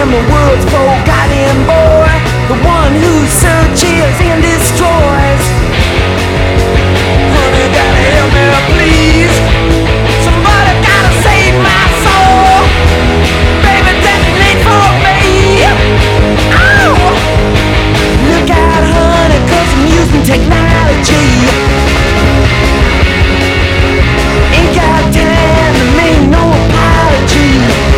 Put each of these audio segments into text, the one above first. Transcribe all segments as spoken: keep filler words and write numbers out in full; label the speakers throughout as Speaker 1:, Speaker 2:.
Speaker 1: I'm the world's forgotten boy, the one who searches and destroys. Honey, gotta help me, please. Somebody gotta save my soul. Baby, detonate for me. Oh! Look out, honey, 'cause I'm using technology. Ain't got time to make no apology.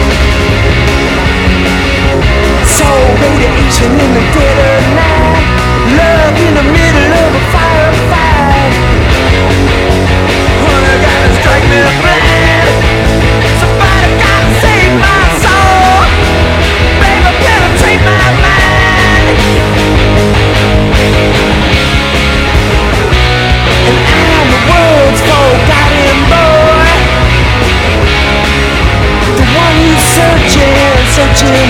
Speaker 1: Soul radiation in the dead of night, love in the middle of a firefight. Honey, gotta strike me blind. Somebody gotta save my soul. Baby, penetrate my mind. And I'm the world's forgotten boy, the one who's searching, searching